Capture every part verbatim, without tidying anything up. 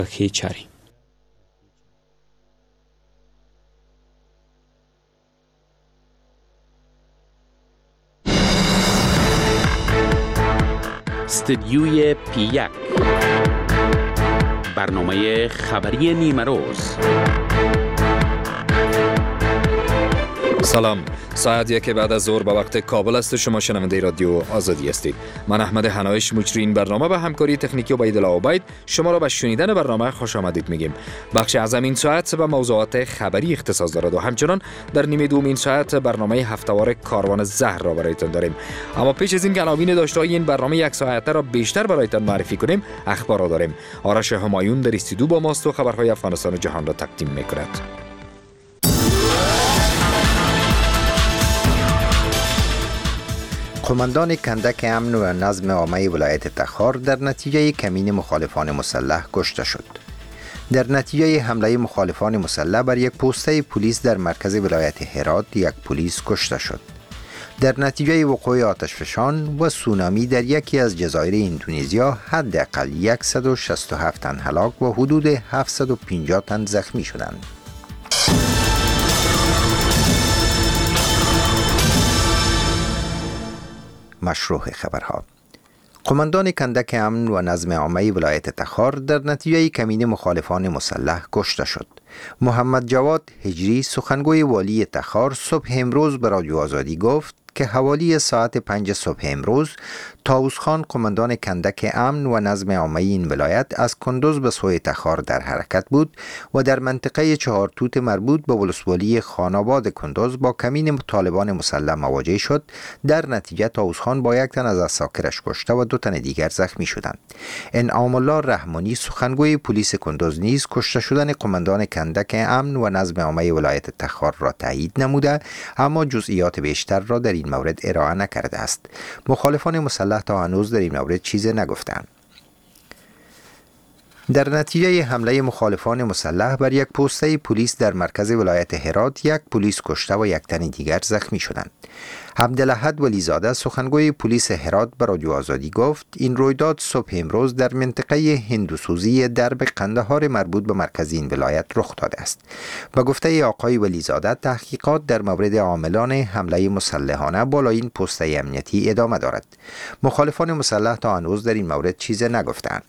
Hichari. استدیوی پی یک، برنامه خبری نیمه روز. سلام، ساعت یک بعد از ظهر به وقت کابل است. شما شنونده رادیو آزادی هستید. من احمد حنایش مجری این برنامه به همکاری تکنیکی عبیدالله عبید شما را به شنیدن برنامه خوش آمدید میگیم. بخش از این ساعت به موضوعات خبری اختصاص دارد و همچنان در نیمه دوم این ساعت برنامه هفته‌وار کاروان زهر را برایتان داریم. اما پیش از این که عناوین داشته‌های این برنامه یک ساعته را بیشتر برایتان معرفی کنیم، اخبار را داریم. آرش همایون در استودیو با ماست و خبرهای افغانستان و جهان را تقدیم میکند. قماندان کندک امن و نظم عامه ولایت تخار در نتیجه کمین مخالفان مسلح کشته شد. در نتیجه حمله مخالفان مسلح بر یک پوسته پلیس در مرکز ولایت هرات یک پلیس کشته شد. در نتیجه وقوع آتشفشان و سونامی در یکی از جزایر اندونزیا حداقل صد و شصت و هفت تن هلاک و حدود هفتصد و پنجاه تن زخمی شدند. مشروع خبرها. قماندان کندک امن و نظم عامه ولایت تخار در نتیجه کمین مخالفان مسلح کشته شد. محمد جواد هجری سخنگوی والی تخار صبح امروز به رادیو آزادی گفت که حوالی ساعت پنج صبح امروز طاووس خان قماندان کندک امن و نظم عامه این ولایت از کندوز به سوی تخار در حرکت بود و در منطقه چهار توت مربوط به ولسوالی خاناباد کندوز با کمین طالبان مسلح مواجه شد. در نتیجه طاووس خان با یک تن از عساکرش کشته و دو تن دیگر زخمی شدند. انعام الله رحمانی سخنگوی پلیس کندوز نیز کشته شدن قماندان کندک امن و نظم عامه ولایت تخار را تایید نموده، اما جزئیات بیشتر را در این مورد ارائه نکرده است. مخالفان مسلح تا هنوز در این مورد چیزی نگفتند. در نتیجه حمله مخالفان مسلح بر یک پوسته پلیس در مرکز ولایت هرات یک پلیس کشته و یک تن دیگر زخمی شدند. عبدالاحد ولیزاده سخنگوی پلیس هرات به رادیو آزادی گفت این رویداد صبح امروز در منطقه هندوسوزی درب قندهار مربوط به مرکز این ولایت رخ داده است. به گفته آقای ولیزاده تحقیقات در مورد عاملان حمله مسلحانه بالای این پوسته امنیتی ادامه دارد. مخالفان مسلح تا هنوز در این مورد چیزی نگفتند.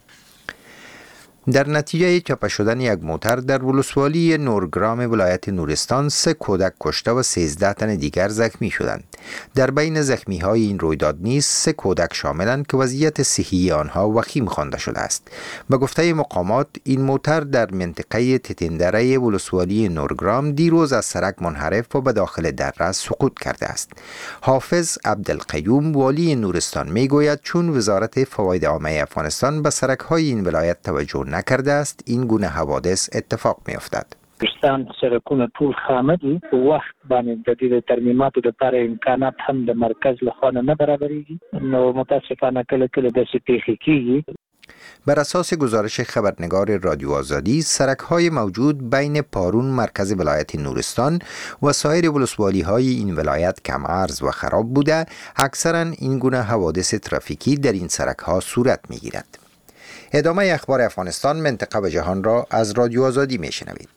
در نتیجه چاپه شدن یک موتر در ولسوالی نورگرام ولایت نورستان سه کودک کشته و سیزده تن دیگر زخمی شدند. در بین زخمی های این رویداد نیز سه کودک شاملند که وضعیت صحی آنها وخیم خوانده شده است. به گفته مقامات این موتر در منطقه تتندره ولسوالی نورگرام دیروز از سرک منحرف و به داخل دره سقوط کرده است. حافظ عبدالقیوم والی نورستان میگوید چون وزارت فواید عامه افغانستان به سرک های این ولایت توجه نکرده است این گونه حوادث اتفاق می افتد. پاکستان سرکونه ټول خامه دي په وخت باندې د دې ترمیماتو لپاره امکانات هم د مرکز لخوا نه برابرېږي نو متاسفانه کله کله داسې پیښې کیږي. بر اساس گزارش خبرنگار رادیو آزادی سرک های موجود بین پارون مرکز ولایت نورستان و سایر ولسوالی های این ولایت کم عرض و خراب بوده. اکثرا این گونه حوادث ترافیکی در این سرک ها صورت می گیرد. ادامه اخبار افغانستان، منطقه و جهان را از رادیو آزادی می شنوید.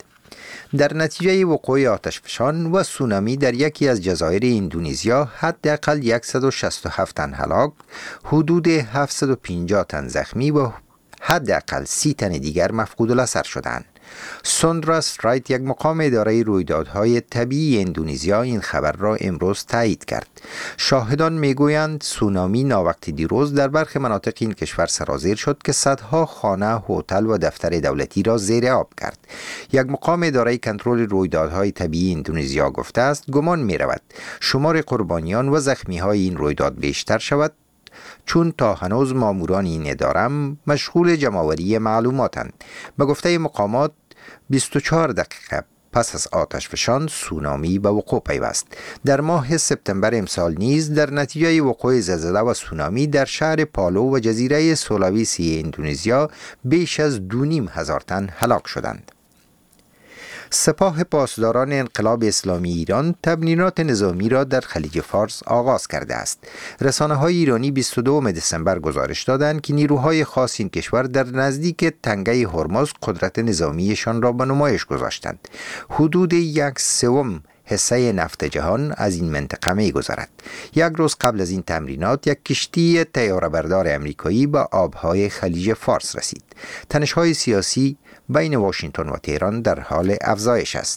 در نتیجه وقوع آتشفشان و سونامی در یکی از جزایر اندونزیا حداقل صد و شصت و هفت تن هلاک، حدود هفتصد و پنجاه تن زخمی و حداقل سی تن دیگر مفقود الاثر شدند. سوندرا استرایت یک مقام اداره رویدادهای طبیعی اندونزیا این خبر را امروز تایید کرد. شاهدان میگویند سونامی ناوقتی دیروز در برخی مناطق این کشور سرازیر شد که صدها خانه، هتل و دفتر دولتی را زیر آب کرد. یک مقام اداره کنترل رویدادهای طبیعی اندونزیا گفته است گمان می رود شمار قربانیان و زخمی های این رویداد بیشتر شود، چون تا هنوز ماموران این اداره مشغول جمع‌آوری معلوماتند. به گفته مقامات بیست و چهار دقیقه پس از آتشفشان سونامی به وقوع پیوست. در ماه سپتامبر امسال نیز در نتیجه وقوع زلزله و سونامی در شهر پالو و جزیره سولاویسی اندونزیا بیش از دو نیم هزار تن هلاک شدند. سپاه پاسداران انقلاب اسلامی ایران تمرینات نظامی را در خلیج فارس آغاز کرده است. رسانه‌های ایرانی بیست و دوم دسامبر گزارش دادند که نیروهای خاص این کشور در نزدیک تنگه هرمز قدرت نظامیشان را به نمایش گذاشتند. حدود یک سوم حصه نفت جهان از این منطقه می گذرد. یک روز قبل از این تمرینات یک کشتی طیاره‌بردار امریکایی به آبهای خلیج فارس رسید. تنش‌های سیاسی بین واشنگتن و تهران در حال افزایش است.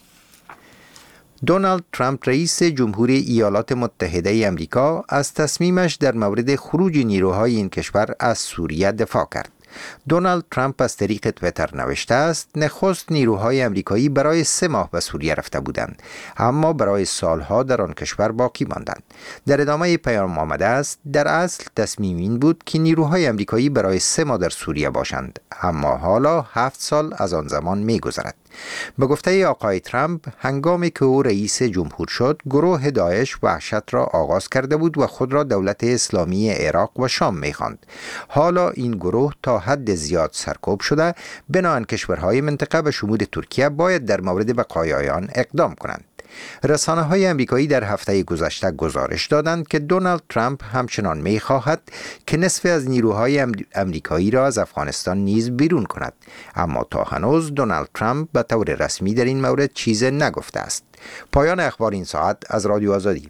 دونالد ترامپ رئیس جمهوری ایالات متحده امریکا از تصمیمش در مورد خروج نیروهای این کشور از سوریه دفاع کرد. دونالد ترامپ از طریق توییتر نوشته است: نخست نیروهای امریکایی برای سه ماه به سوریه رفته بودند، اما برای سالها در آن کشور باقی ماندند. در ادامه پیام آمده است: در اصل تصمیم این بود که نیروهای امریکایی برای سه ماه در سوریه باشند، اما حالا هفت سال از آن زمان می گذرد. به گفته آقای ترامپ، هنگامی که او رئیس جمهور شد، گروه داعش وحشت را آغاز کرده بود و خود را دولت اسلامی عراق و شام می خواند. حالا این گروه تا حد زیاد سرکوب شده، بنابراین کشورهای منطقه به شمول ترکیه باید در مورد بقایای آن اقدام کنند. رسانه‌های امریکایی در هفته گذشته گزارش دادند که دونالد ترامپ همچنان می‌خواهد که نصف از نیروهای امریکایی را از افغانستان نیز بیرون کند، اما تا هنوز دونالد ترامپ به طور رسمی در این مورد چیزی نگفته است. پایان اخبار این ساعت از رادیو آزادی.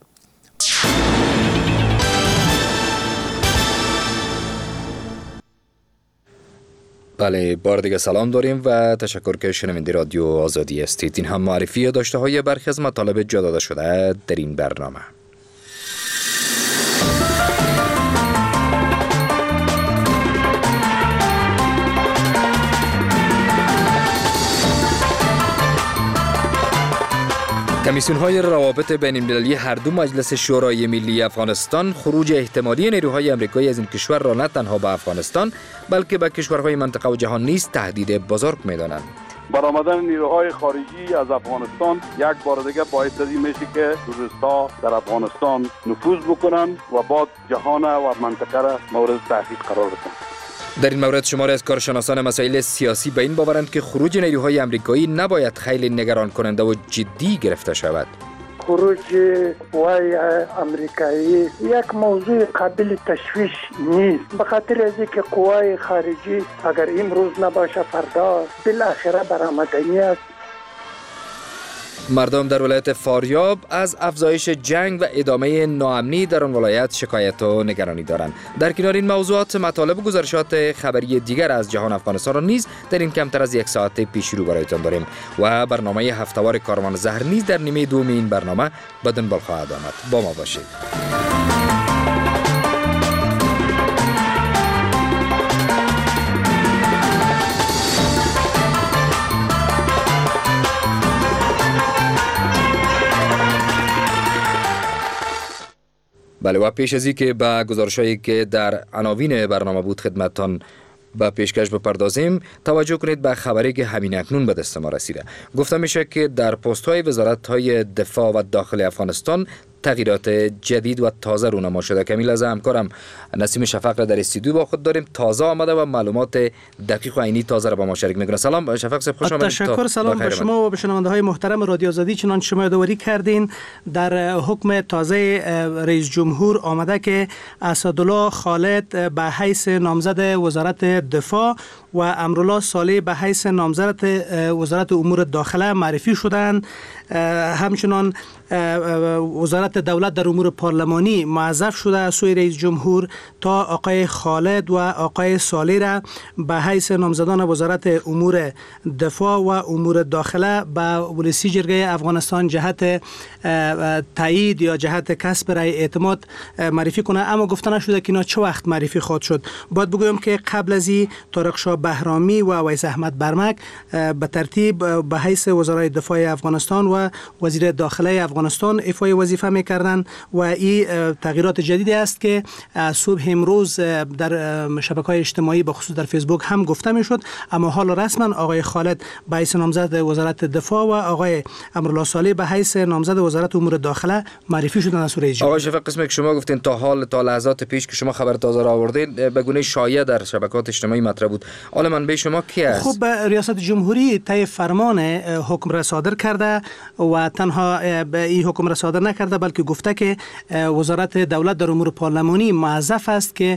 بله، بار دیگه سلام داریم و تشکر که شنونده رادیو آزادی هستید. این هم معرفی داشته های برخی از مطالب جا داده شده در این برنامه. کمیسیون های روابط بین المللی هر دو مجلس شورای ملی افغانستان خروج احتمالی نیروهای امریکایی از این کشور را نه تنها به افغانستان بلکه به کشورهای منطقه و جهان نیز تهدید بزرگ می‌دانند. برآمدن نیروهای خارجی از افغانستان یک بار دیگه باعث این میشه که تروریست‌ها در افغانستان نفوذ بکنن و بعد جهان و منطقه را مورد تهدید قرار بدن. در این مورد شماری از کارشناسان مسائل سیاسی به این باورند که خروج نیروهای امریکایی نباید خیلی نگران کننده و جدی گرفته شود. خروج قوای امریکایی یک موضوع قابل تشویش نیست، به خاطر از اینکه قوای خارجی اگر امروز نباشه فردا بالاخره برآمدنی است. مردم در ولایت فاریاب از افزایش جنگ و ادامه ناامنی در آن ولایت شکایت و نگرانی دارند. در کنار این موضوعات مطالب و گزارشات خبری دیگر از جهان افغانستان را نیز در این کمتر از یک ساعت پیش رو برایتان داریم و برنامه هفته‌وار کاروان زهر نیز در نیمه دوم این برنامه به دنبال خواهد آمد. با ما باشید. بله، و پیش از این که به گزارش‌هایی که در عناوین برنامه بود خدمتتان به پیشکش بپردازیم، توجه کنید به خبری که همین اکنون به دست ما رسیده. گفته میشه که در پست‌های وزارت‌های دفاع و داخل افغانستان تغییرات جدید و تازه رونما شده. کمیل از همکارم نسیم شفق را در استودیو با خود داریم. تازه آمده و معلومات دقیق و عینی تازه را با ما شریک میکنه. سلام شفق صاحب، خوش آمدید. تشکر. سلام به شما و به شنونده های محترم رادیو آزادی. چنان شما یادآوری کردین در حکم تازه رئیس جمهور آمده که اسدالله خالد به حیث نامزد وزارت دفاع و امرالله صالح به حیث نامزد وزارت امور داخله معرفی شدند. همچنان وزارت دولت در امور پارلمانی موظف شده از سوی رئیس جمهور تا آقای خالد و آقای صالح را به حیث نامزدان وزارت امور دفاع و امور داخله به ولسی جرگه افغانستان جهت تایید یا جهت کسب رای اعتماد معرفی کنه. اما گفته نشده که اینا چه وقت معرفی خواهد شد. باید بگویم که قبل از این طارق شاه بهرامی و ویس احمد برمک به ترتیب به حیث وزرای دفاع افغانستان و وزیر داخله افغانستان ایفای وظیفه میکردن و این تغییرات جدیدی است که صبح امروز در شبکه‌های اجتماعی به خصوص در فیسبوک هم گفته میشد، اما حال رسما آقای خالد به حیث نامزد وزارت دفاع و آقای امرالله صالح به حیث نامزد وزارت امور داخله معرفی شدن از رئیس جمهور. آقای شفیق، قسمی که شما گفتین تا حال تا لحظات پیش که شما خبر تازه را آوردین به گونه شایعه در شبکات اجتماعی مطرح بود. حالا منبع شما کی است؟ خب ریاست جمهوری طی فرمان حکم را صادر کرده و تنها به این حکم را صادر نکرده بلکه گفته که وزارت دولت در امور پارلمانی موظف است که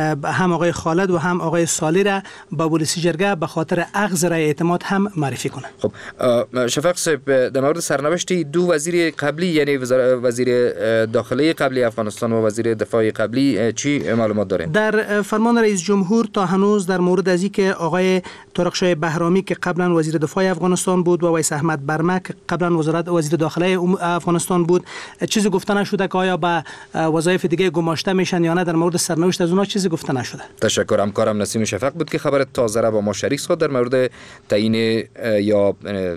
هم آقای خالد و هم آقای صالح را به ولسی جرگه به خاطر اخذ رای اعتماد هم معرفی کنه. خب شفیق صاحب، در مورد سرنوشت دو وزیر قبلی یعنی وزیر داخلی قبلی افغانستان و وزیر دفاع قبلی چی معلومات دارین؟ در فرمان رئیس جمهور تا هنوز در مورد از اینکه آقای طارق بهرامی که قبلا وزیر دفاع افغانستان بود و ویس احمد برمه که قبلا وزارت وزیر داخلی افغانستان بود چیزی گفته نشده که آیا به وظایف دیگه گماشته میشن یا نه. در مورد سرنوشت از اونها چیزی گفته نشده. تشکر. همکارم نسیم شفق بود که خبر تازه را با ما شریک ساخت در مورد تعیین یا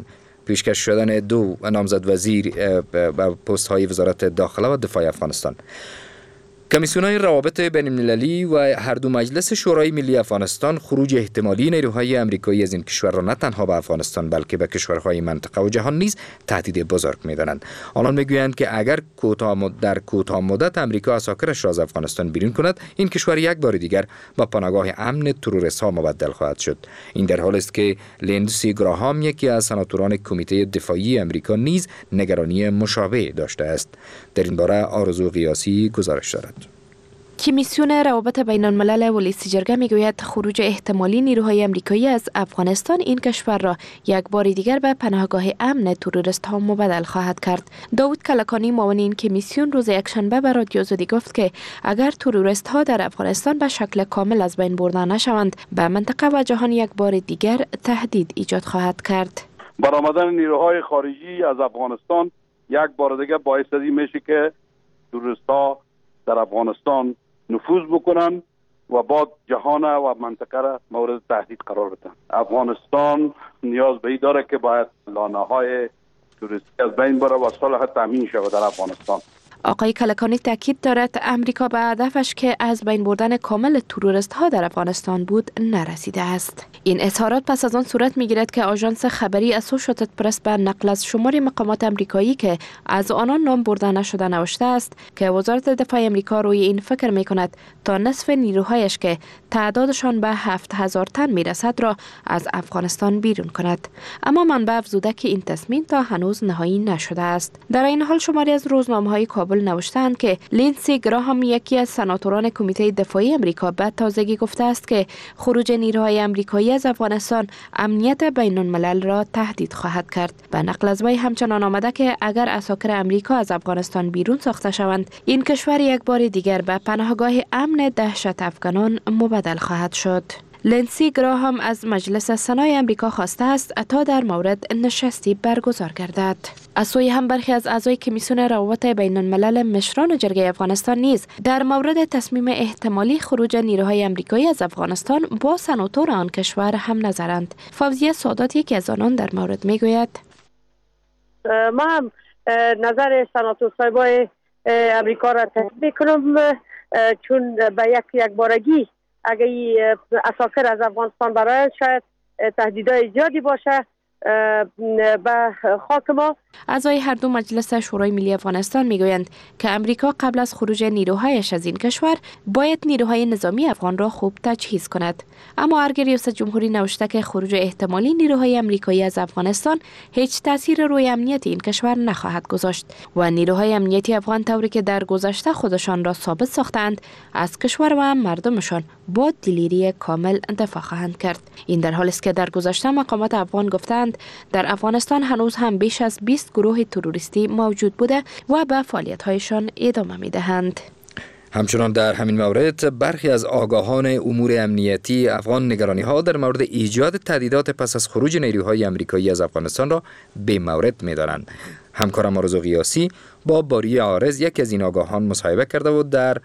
پیشکش شدن دو نامزد وزیر به پست های وزارت داخله و دفاع افغانستان. کمیسیون‌های روابط بین‌المللی و هر دو مجلس شورای ملی افغانستان خروج احتمالی نیروهای آمریکایی از این کشور را نه تنها به افغانستان بلکه به کشورهای منطقه و جهان نیز تهدید بزرگ می‌دانند. آنان می‌گویند که اگر کوتاه در کوتاه مدت آمریکا اساکرش را از افغانستان بیرون کند، این کشور یک بار دیگر به پناهگاه امن تروریست‌ها مبدل خواهد شد. این در حالی است که لیندسی گراهام، یکی از سناتوران کمیته دفاعی آمریکا، نیز نگرانی مشابه داشته است. در این باره آرزو قیاسی گزارش دارد. کمیسیون روابط بین الملل ولسی جرگه میگوید خروج احتمالی نیروهای آمریکایی از افغانستان این کشور را یک بار دیگر به پناهگاه امن تروریست ها مبدل خواهد کرد. داود کلکانی معاون این کمیسیون روز یکشنبه به رادیو آزادی گفت که اگر تروریست ها در افغانستان به شکل کامل از بین برده نشوند، به منطقه و جهان یک بار دیگر تهدید ایجاد خواهد کرد. برآمدن نیروهای خارجی از افغانستان یک بار دیگر باعث میشه که تروریست ها در افغانستان نفوذ بکنن و بعد جهان و منطقه را مورد تهدید قرار بدن. افغانستان نیاز به این داره که باید لانه‌های توریستی از بین بره و صلح تامین شود در افغانستان. آقای کلکانی تاکید دارد امریکا به هدفش که از بین بردن کامل تروریست ها در افغانستان بود نرسیده است. این اظهارات پس از آن صورت میگیرد که آژانس خبری اسوشییتد پرس به نقل از شمار مقامات امریکایی که از آنان نام برده نشده نوشته است که وزارت دفاع امریکا روی این فکر می کند تا نصف نیروهایش که تعدادشان به هفت هزار تن می رسد را از افغانستان بیرون کند. اما منبع افزوده که این تصمیم تا هنوز نهایی نشده است. در این حال شماری از روزنامه‌های کابل نوشتند که لیندسی گراهام، یکی از سناتوران کمیته دفاعی امریکا، به تازگی گفته است که خروج نیروهای آمریکایی از افغانستان امنیت بین الملل را تهدید خواهد کرد. به نقل از وی همچنان آمده که اگر اساکر امریکا از افغانستان بیرون ساخته شوند، این کشور یک بار دیگر به پناهگاه امن دهشت افغانان مبدل خواهد شد. لیندسی گراهام از مجلس سنای امریکا خواسته است تا در مورد نشستی برگزار گردد. از سوی هم برخی از اعضای کمیسیون روابط بین الملل مشران جرگه افغانستان نیز در مورد تصمیم احتمالی خروج نیروهای آمریکایی از افغانستان با سناتور آن کشور هم نظرند. فوزیه سادات یکی از آنان در مورد میگوید: ما هم نظر سناتور صاحبای امریکا را تایید میکنم، چون به یک یک بارگی اگر اساکر از افغانستان برای شاید تهدیدهای زیادی باشه به خاک ما. اعضای هر دو مجلس شورای ملی افغانستان میگویند که امریکا قبل از خروج نیروهایش از این کشور باید نیروهای نظامی افغان را خوب تجهیز کند. اما ارگ ریاست جمهوری نوشته که خروج احتمالی نیروهای آمریکایی از افغانستان هیچ تاثیر روی امنیت این کشور نخواهد گذاشت و نیروهای امنیتی افغان طوری که در گذشته خودشان را ثابت ساختند از کشور و مردمشان با دلیری کامل دفاع خواهند کرد. این در حالی است که در گذشته مقامات افغان گفتند در افغانستان هنوز هم بیش از بیست گروه تروریستی موجود بوده و به فعالیت‌هایشان ادامه می‌دهند. همچنان در همین مورد برخی از آگاهان امور امنیتی افغان نگرانی‌ها در مورد ایجاد تهدیدات پس از خروج نیروهای آمریکایی از افغانستان را به مورد می‌دانند. همکارم آرزو قیاسی با باری عارض یک از این آگاهان مصاحبه کرده و در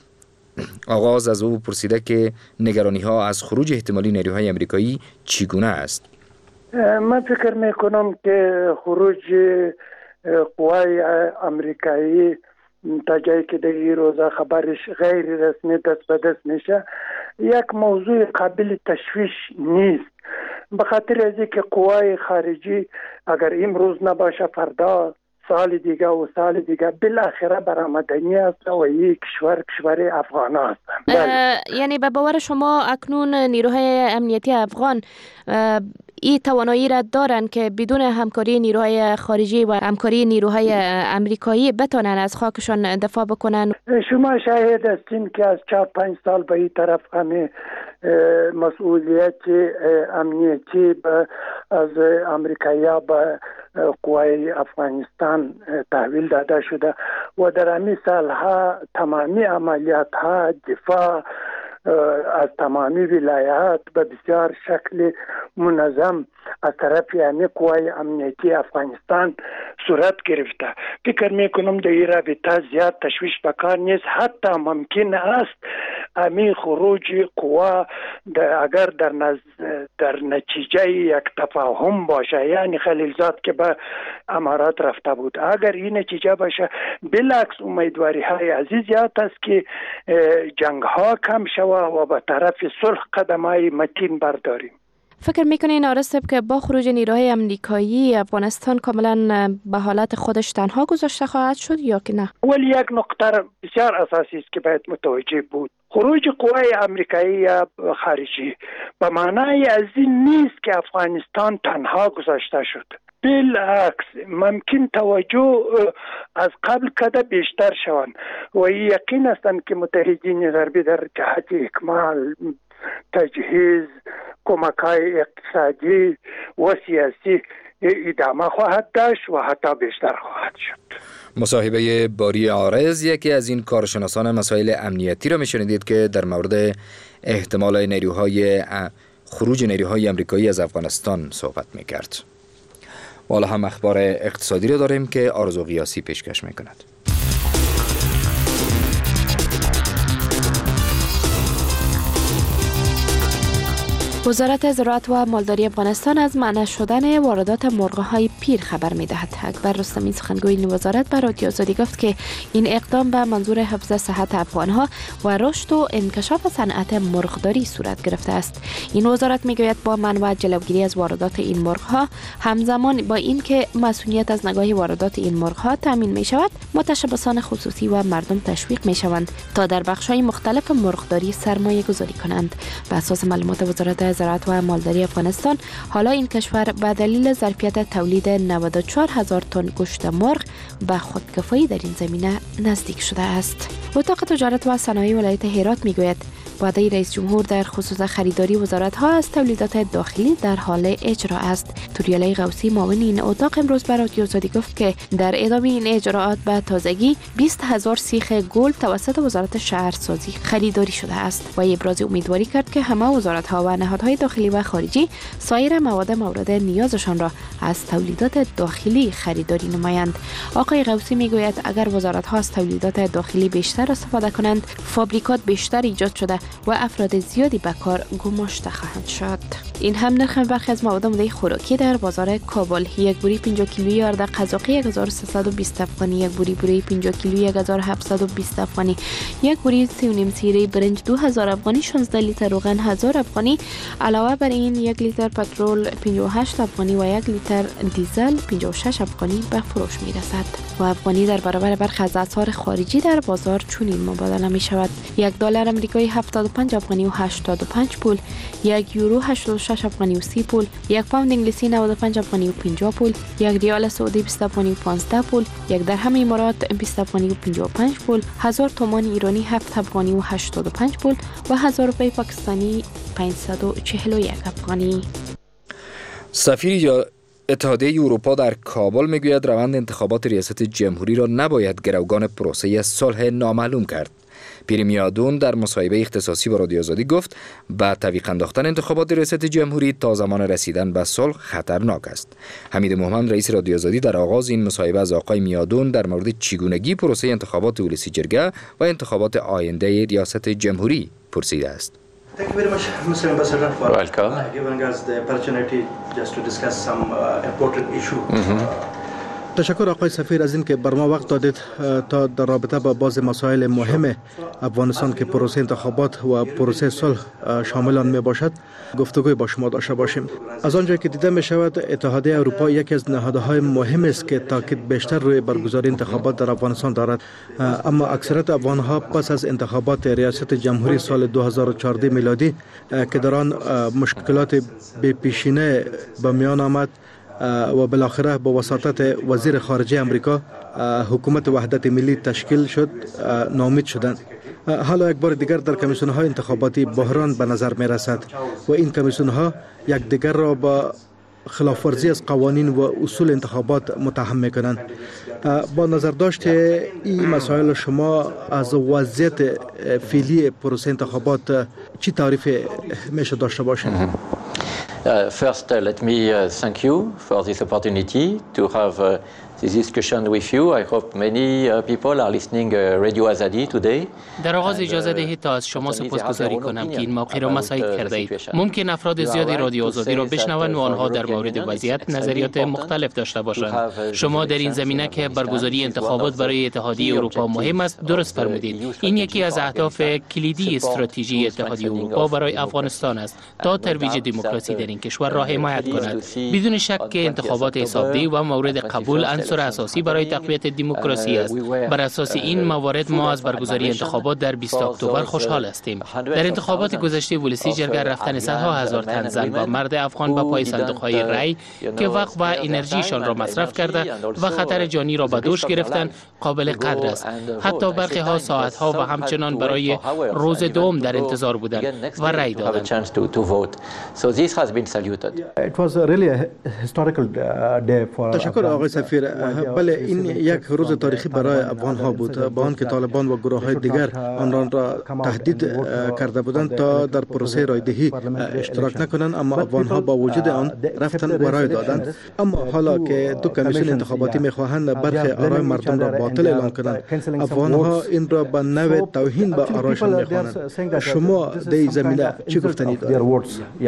آغاز از او پرسیده که نگرانی‌ها از خروج احتمالی نیروهای آمریکایی چگونه است. من فکر میکنم که خروج قوای امریکایی تا جایی که در این روزا خبرش غیر رسمی دست به دست میشه، یک موضوع قابل تشویش نیست. به خاطر از اینکه قوای خارجی اگر امروز نباشه فردا سال دیگه و سال دیگه بالاخره برآمدنی است و یک کشور کشور افغان است. یعنی به باور شما اکنون نیروهای امنیتی افغان این توانایی را دارند که بدون همکاری نیروهای خارجی و همکاری نیروهای امریکایی بتونن از خاکشان دفاع بکنن؟ شما شاهد هستین که از چهار پنج سال به این طرف همه مسئولیت امنیتی از امریکایی به قوای افغانستان تحویل داده شده و در همین سالها تمامی عملیات ها دفاع از تمامی ولایات به بسیار شکل منظم از طرف یعنی قوای امنیتی افغانستان صورت گرفته. فکر میکنم در این رابطه زیاد تشویش بکار نیست. حتی ممکن است امی خروج قوا اگر در نز... در نتیجه یک تفاهم باشه، یعنی خلیلزاد که به امارات رفته بود، اگر این نتیجه باشه بالعکس امیدواری های عزیز زیاد است که جنگ ها کم شوه و به طرف صلح قدم های متین برداریم. فکر میکنین آرستب که با خروج نیروهای امریکایی افغانستان کاملا به حالت خودش تنها گذاشته خواهد شد یا که نه؟ ولی یک نقطه بسیار اساسی است که باید متوجه بود. خروج قوای امریکایی خارجی به معنای از این نیست که افغانستان تنها گذاشته شد. بالعکس ممکن توجه از قبل کده بیشتر شوند و یقین هستند که متحدین غربی در جهت اکمال تجهیز کمک‌های اقتصادی و سیاسی ادامه خواهد داشت و حتی بیشتر خواهد شد. مصاحبه باری عارض یکی از این کارشناسان مسائل امنیتی را میشنیدید که در مورد احتمال نیروهای خروج نیروهای امریکایی از افغانستان صحبت میکرد. حالا هم اخبار اقتصادی را داریم که آرزو قیاسی پیشکش میکند. وزارت زراعت و مالداری افغانستان از منع شدن واردات مرغ‌های پیر خبر می‌دهد. اکبر رستمی سخنگوی این وزارت به رادیو آزادی گفت که این اقدام به منظور حفظ صحت افغان‌ها و رشد و انکشاف صنعت مرغداری صورت گرفته است. این وزارت می‌گوید با منع و جلوگیری از واردات این مرغ‌ها همزمان با اینکه مسئولیت از نگاه واردات این مرغ‌ها تامین می‌شود، متشبثان خصوصی و مردم تشویق می‌شوند تا در بخش‌های مختلف مرغداری سرمایه‌گذاری کنند. بر اساس معلومات وزارت زراعت و مالداری افغانستان، حالا این کشور به دلیل ظرفیت تولید نود و چهار هزار تن گوشت مرغ به خودکفایی در این زمینه نزدیک شده است. اتاق تجارت و صنایع ولایت هرات میگوید وعده رئیس جمهور در خصوص خریداری وزارت ها از تولیدات داخلی در حال اجرا است. توریالی غوثی معاون این اتاق امروز به رادیو آزادی گفت که در ادامه این اجراءات به تازگی بیست هزار سیخ گل توسط وزارت شهرسازی خریداری شده است و ابراز امیدواری کرد که همه وزارت ها و نهادهای داخلی و خارجی سایر مواد مورد نیازشان را از تولیدات داخلی خریداری نمایند. آقای غوثی میگوید اگر وزارت ها از تولیدات داخلی بیشتر استفاده کنند، فابریکات بیشتر ایجاد شده و افراد زیادی به کار گماشته خواهند شد. این هم نرخ برخی از مواد مایع خوراکی در بازار کابل: یک بوری پنجاه کیلویی آرد قزاقی یک هزار و سیصد و بیست افغانی، یک بوری بوری پنجاه کیلویی یک هزار و هفتصد و بیست افغانی، یک بوری سی و نیم سیره برنج دو هزار افغانی، شانزده لیتر روغن هزار افغانی. علاوه بر این یک لیتر پترول پنجاه و هشت افغانی و یک لیتر دیزل پنجاه و شش افغانی به فروش می رسد. و افغانی در برابر برخی از اسعار خارجی در بازار چنین مبادله می شود: یک دلار آمریکایی هفتاد و پنج افغانی و هشتاد و پنج پول، یک یورو هشتاد و شش افغانی و سی پول، یک پوند انگلیسی نود و پنج افغانی و پنجاه پول، یک ریال سعودی بیست افغانی و پانزده پول، یک درهم امارات بیست افغانی و پنجاه و پنج پول، هزار تومان ایرانی هفت افغانی و هشتاد و پنج پول و هزار روپیه پاکستانی پانصد و چهل و یک افغانی. سفیر یا اتحادیه اروپا در کابل میگوید روند انتخابات ریاست جمهوری را نباید گروگان پروسه صلح نامعلوم کرد. پیری میادون در مصاحبه اختصاصی با رادیو آزادی گفت با تعویق انداختن انتخابات ریاست جمهوری تا زمان رسیدن به صلح خطرناک است. حمید مومن رئیس رادیو آزادی در آغاز این مصاحبه از آقای میادون در مورد چگونگی پروسه انتخابات ولسی جرگه و انتخابات آینده ریاست جمهوری پرسیده است. Thank you very much, Mister Ambassador, for uh, giving us the opportunity just to discuss some uh, important issue. Mm-hmm. uh, تشکر آقای سفیر از این که بر ما وقت دادید تا در رابطه با بعض مسائل مهم افغانستان که پروسه انتخابات و پروسه صلح شامل آن می باشد گفتگوی با شما داشته باشیم. از آنجا که دیده می شود اتحادیه اروپا یکی از نهادهای مهم است که تاکید بیشتر روی برگزاری انتخابات در افغانستان دارد، اما اکثریت افغانها پس از انتخابات ریاست جمهوری سال دو هزار و چهارده میلادی که در آن مشکلات بی پیشینه به میان آمد و بالاخره با وساطت وزیر خارجه امریکا حکومت وحدت ملی تشکیل شد، ناامید شدند. حالا یک بار دیگر در کمیسیون های انتخاباتی بحران به نظر می رسد و این کمیسیون ها یک دیگر را با خلاف ورزی از قوانین و اصول انتخابات متهم می کنند. با نظر داشت این مسائل شما از وضعیت فعلی پروسه انتخابات چی تعریف میشه داشته باشید؟ Uh, first, uh, let me uh, thank you for this opportunity to have uh, this discussion with you. I hope many uh, people are listening uh, Radio Azadi today. در آغاز اجازه دهید تا از شما سپاسگزاری کنم که این موقع را مساعد کرده اید. ممکن افراد زیادی رادیو آزادی را بشنوند و آنها در مورد وضعیت نظریات مختلف داشته باشند. شما در این زمینه که برگزاری انتخابات برای اتحادیه اروپا مهم است درست فرمودید. این یکی از اهداف کلیدی استراتژی اتحادیه اروپا برای افغانستان است تا ترویج دموکراسی در این کشور را حمایت کند. بدون شک که انتخابات حسابدهی و مورد قبول عنصر اساسی برای تقویت دموکراسی است. بر اساس این موارد ما از برگزاری انتخابات در بیست اکتبر خوشحال هستیم. در انتخابات گذشته ولسی جرگه رفتن صدها هزار تن زن و مرد افغان به پای صندوق‌های رای که وقت و انرژیشان را مصرف کرده و خطر جانی را به دوش گرفتن قابل قدر است. حتی برخی ها ساعت ها و همچنان برای روز دوم در انتظار بودند و رای دادند. تشکر آقای سفیر. بله، این یک روز تاریخی برای افغان ها بود، با آنکه طالبان و گروه های دیگر آن را تهدید کرده بودند تا در پروسه رایدهی اشتراک نکنند، اما افغان ها با وجود آن رفتند و رای دادند. اما حالا که دو کمیسیون انتخاباتی میخواهند برخی آرای مردم را باطل اعلام کنند، افغان ها این را به نوع توهین به آرایشان میخوانند. شما در این زمینه چی گفتنی دارید؟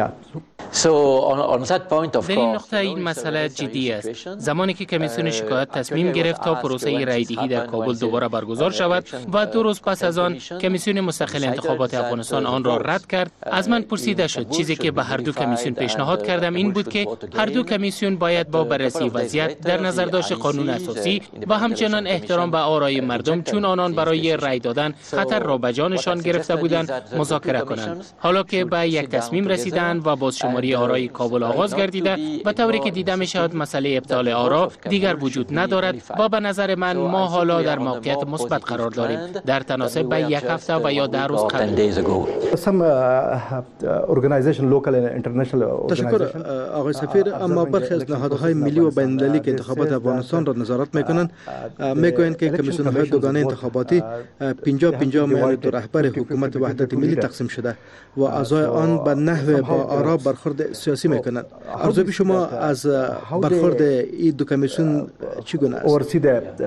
در این نقطه این مسئله جدی است. زمانی که کمیسیون شکایت تصمیم گرفت تا پروسه رایدهی در کابل دوباره برگزار شود و دو روز پس از آن کمیسیون مستقل انتخابات افغانستان آن را رد کرد، از من پرسیده شد. چیزی که به هر دو کمیسیون پیشنهاد کردم این بود که هر دو کمیسیون باید با بررسی وضعیت در نظر داشت قانون اساسی و همچنان احترام به آرای مردم، چون آنان برای رای دادن خطر را به جانشان گرفته بودند، مذاکره کنند. حالا که به یک تصمیم رسیدند و بازشماری آرای کابل آغاز گردیده و طوری که دیده می شود مسئله ابطال آرا دیگر وجود ندارد و به نظر من ما حالا در موقعیت مثبت قرار داریم، در تناسب به یک هفته و یا ده روز قبل. تشکر آقای سفیر. اما برخی از نهادهای ملی و بین المللی که انتخابات افغانستان را نظارت میکنند میگویند که کمیسیون های دوگانه انتخاباتی پنجاه پنجاه میان دو رهبر حکومت وحدت ملی تقسیم شده و اعضای آن به نحو با آرا برخورد سیاسی میکنند. ارزیابی شما از برخورد این دو کمیسیون چگونه است؟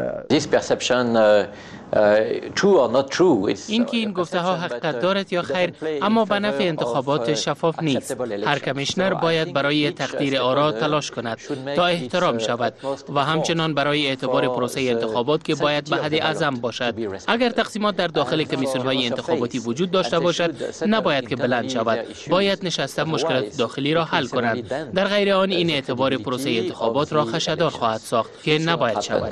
این که این گفته ها حقیقت دارد یا خیر، اما به نفع انتخابات شفاف نیست. هر کمیشنر باید برای تقدیر آرا تلاش کند تا احترام شود و همچنان برای اعتبار پروسه انتخابات که باید به حد اعظم باشد. اگر تقسیمات در داخل کمیسیون های انتخاباتی وجود داشته باشد، نباید که بلند شود. باید نشسته مشکلات داخلی را حل کنند. در غیر آن این اعتبار پروسه انتخابات را خشدار خواهد ساخت که نباید شود.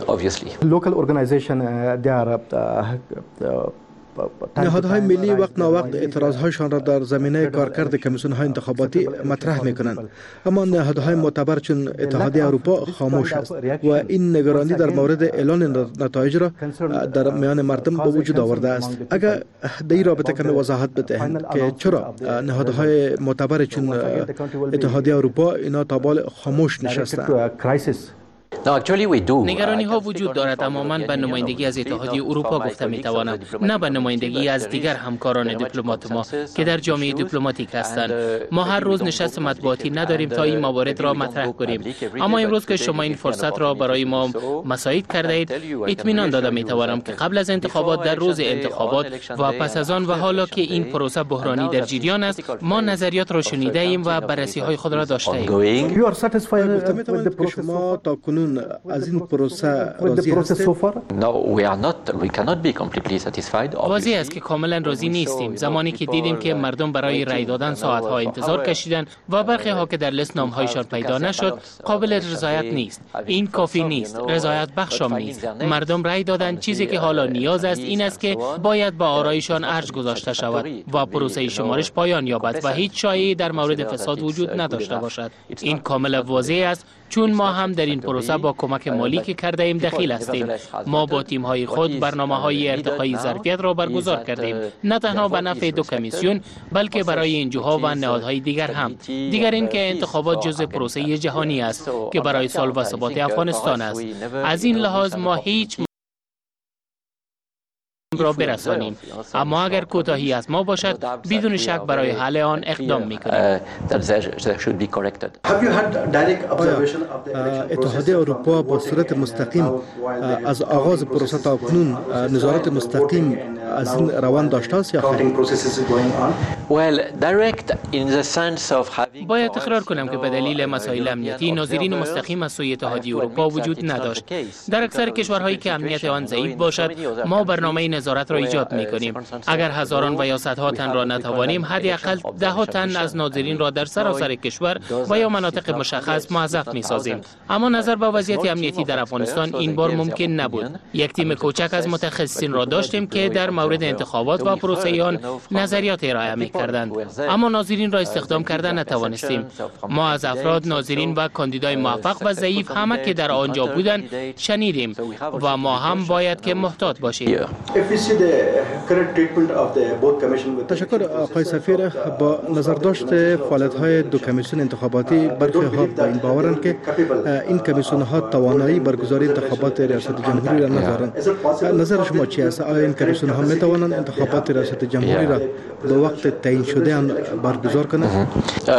نهادهای ملی وقت ناوقت اعتراضهایشان را در زمینه کارکرد کمیسیون‌های انتخاباتی مطرح می‌کنند، اما نهادهای معتبر چون اتحادیه اروپا خاموش است و این نگرانی در مورد اعلان نتایج را در میان مردم به وجود آورده است. اگر در این رابطه کمی وضاحت بدهند که چرا نهادهای معتبر چون اتحادیه اروپا اینا تا بال خاموش نشستند؟ نگرانی ها وجود دارد، اما من به نمایندگی از اتحادیه اروپا گفته می توانم، نه به نمایندگی از دیگر همکاران دیپلمات ما که در جامعه دیپلماتیک هستند. ما هر روز نشست مطبوعاتی نداریم تا این موارد را مطرح کنیم، اما امروز که شما این فرصت را برای ما مساعد کرده اید، اطمینان داده می توانم که قبل از انتخابات، در روز انتخابات و پس از آن و حالا که این پروسه بحرانی در جریان است، ما نظریات را شنیده ایم و بررسی های خود را داشته ایم. شما تا کنون طالبان از این پروسه راضی هستید؟ No, we are not. We cannot be completely satisfied. واضح است که کاملا راضی نیستیم. زمانی که دیدیم که مردم برای رای دادن ساعت‌ها انتظار کشیدن و برخی ها که در لیست نام‌هایشان پیدا نشد، قابل رضایت نیست. این کافی نیست. رضایت بخشم نیست. مردم رای دادن. چیزی که حالا نیاز است این است که باید با آرایشان ارج گذاشته شود و پروسه شمارش پایان یابد و هیچ شایعه‌ای در مورد فساد وجود نداشته باشد. این کاملا واضح است، چون ما هم در این پروسه با کمک مالی که کرده ایم دخیل هستیم. ما با تیم‌های خود برنامه‌های ارتقای ظرفیت را برگزار کردیم، نه تنها به نفع دو کمیسیون بلکه برای این جوها و نهادهای دیگر هم. دیگر این که انتخابات جزء پروسه جهانی است که برای صلح و ثبات افغانستان است. از این لحاظ ما هیچ را برسانیم، اما اگر کوتاهی از ما باشد بدون شک برای حل آن اقدام می‌کنیم. اتحادیه اروپا با صورت مستقیم از آغاز پروسه تا اکنون نظارت مستقیم از این روند داشته است یا خیر؟ باید تکرار کنم که به دلیل مسائل امنیتی ناظرین مستقیم از سوی اتحادیه اروپا وجود نداشت. در اکثر کشورهایی که امنیت آن ضعیف باشد ما برنامه نظارت را ایجاد می‌کنیم. اگر هزاران و یا صدها تن را نتوانیم، حداقل ده ها تن از ناظرین را در سراسر کشور و یا مناطق مشخص موظف می‌سازیم. اما نظر به وضعیت امنیتی در افغانستان این بار ممکن نبود. یک تیم کوچک از متخصصین را داشتیم که در مورد انتخابات و پروسه آن نظریات ارائه می‌کردند، اما ناظرین را استخدام کردن نتوانستیم. ما از افراد ناظرین و کاندیدای موفق و ضعیف همه که در آنجا بودند شنیدیم و ما هم باید که محتاط باشیم. تشکر آقای سفیر. با نظر داشت فعالیت‌های دو کمیسیون انتخاباتی، برخی ها با این باورند که این کمیسیون ها توانایی برگزاری انتخابات ریاست جمهوری را ندارند. نظر شما چی است؟ آیا این کمیسیون ها می توانند انتخابات ریاست جمهوری را به وقت تعیین شده آن برگزار کنند؟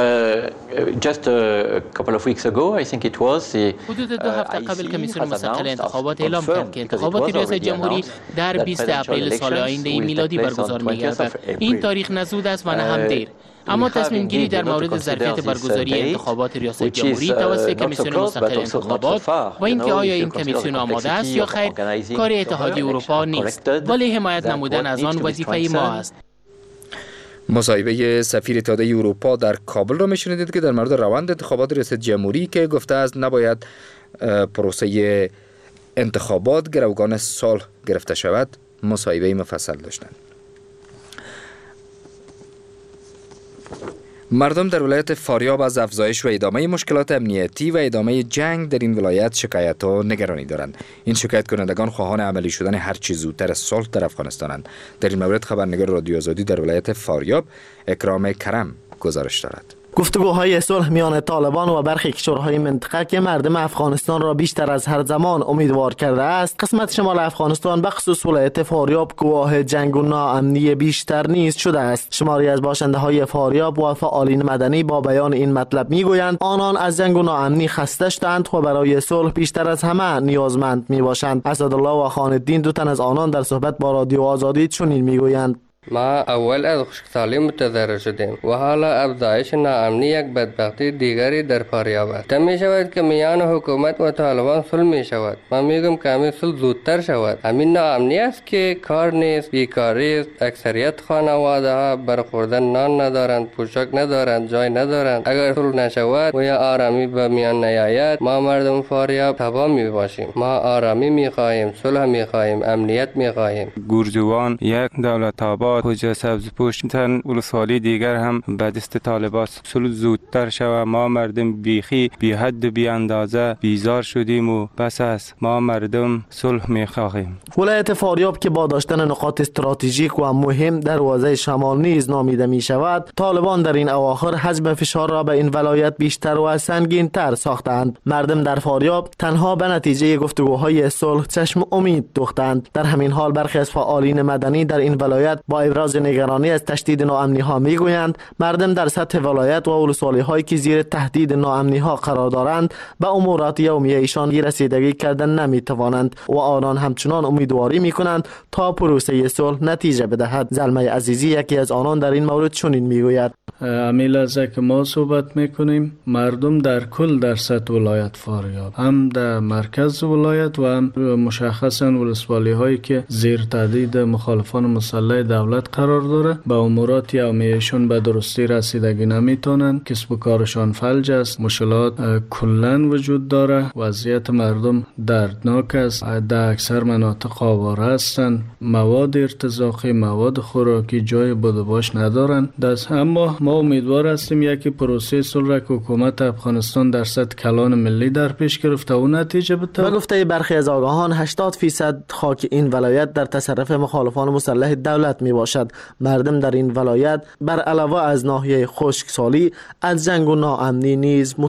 حدود دو هفته قبل کمیسیون مستقل انتخابات اعلام کرد که انتخابات ریاست جمهوری در بیست اپریل سال آینده میلادی برگزار می‌گردد. این تاریخ نه زود است و نه هم دیر. اما تصمیم گیری در مورد ظرفیت برگزاری انتخابات ریاست جمهوری توسط کمیسیون مستقل انتخابات و اینکه آیا این کمیسیون آماده است یا خیر کار اتحادیه اروپا نیست، ولی حمایت نمودن از آن وظیفه ما است. مصاحبه سفیر اتحادیه اروپا در کابل را می‌شنیدید که در مورد روند انتخابات ریاست جمهوری که گفته است نباید پروسه انتخابات گروگان صلح گرفته شود مصاحبه مفصل داشتند. مردم در ولایت فاریاب از افزایش و ادامه مشکلات امنیتی و ادامه جنگ در این ولایت شکایت و نگرانی دارند. این شکایت کنندگان خواهان عملی شدن هر چه زودتر صلح در افغانستانند. در این مورد خبرنگار رادیو آزادی در ولایت فاریاب اکرام کرم گزارش دارد. گفتگوهای صلح میان طالبان و برخی کشورهای منطقه که مردم افغانستان را بیشتر از هر زمان امیدوار کرده است، قسمت شمال افغانستان به خصوص ولایت فاریاب گواه جنگ و ناامنی بیشتر نیز شده است. شماری از باشنده های فاریاب و فعالین مدنی با بیان این مطلب میگویند آنان از جنگ و ناامنی خسته شدند و برای صلح بیشتر از همه نیازمند میباشند. اسدالله و خالدین دو تن از آنان در صحبت با رادیو آزادی چنین میگویند: ما اول از خشکسالی متضرر شدیم و حالا افزایش ناامنی یک بدبختی دیگری در فاریاب است. می شود که میان حکومت و طالبان صلح می شود. من میگم که همین صلح زودتر شود. همین ناامنی است که کار نیست، بیکاری است. اکثریت خانواده ها برخوردن نان ندارند، پوشاک ندارند، جای ندارند. اگر صلح نشود و یا آرامی به میان نیاید، ما مردم فاریاب تباه می باشیم. ما آرامی می خواهیم، صلح می خواهیم، امنیت می خواهیم. گورجوان یک دولت آباد کجا سبز پوشتن ولسوالی دیگر هم به دست طالبان صلح زودتر شود. ما مردم بیخی بی حد و بی اندازه بیزار شدیم و بس است. ما مردم صلح می‌خواهیم. ولایت فاریاب که با داشتن نقاط استراتژیک و مهم در حوزه شمال نیز نامیده می شود، طالبان در این اواخر حجم فشار را به این ولایت بیشتر و سنگین تر ساختند. مردم در فاریاب تنها به نتیجه گفتگوهای صلح چشم امید دوختند. در همین حال برخی از فعالین مدنی در این ولایت با ابراز نگرانی از تشدید ناامنی ها میگویند مردم در سطح ولایت و ولسوالی هایی که زیر تهدید ناامنی ها قرار دارند به امورات یومیه ایشان رسیدگی کردن نمیتوانند و آنان همچنان امیدواری میکنند تا پروسه صلح نتیجه بدهد. زلمه عزیزی یکی از آنان در این مورد چنین میگوید: امیل از که ما صحبت میکنیم مردم در کل در سطح ولایت فاریاب، هم در مرکز ولایت و هم مشخصا ولسوالی هایی که زیر تهدید مخالفان مسلح دولت قرار داره به امورات یومیه‌شون به درستی رسیدگی نمیتونن، کسب و کارشان فلج است، مشکلات کلا وجود داره، وضعیت مردم دردناک است، در اکثر مناطق آواره هستند، مواد ارتزاقی، مواد خوراکی جای بود و باش ندارن. دست اما ما امیدوار هستیم یکی پروسه صلح که حکومت افغانستان در سطح کلان ملی در پیش گرفته و نتیجه بده. به گفته برخی از آگاهان هشتاد فیصد خاک این ولایت در تصرف مخالفان مسلح دولت می باشد. مردم در این ولایت بر علاوه از ناحیه خشکسالی از جنگ و ناامنی نیز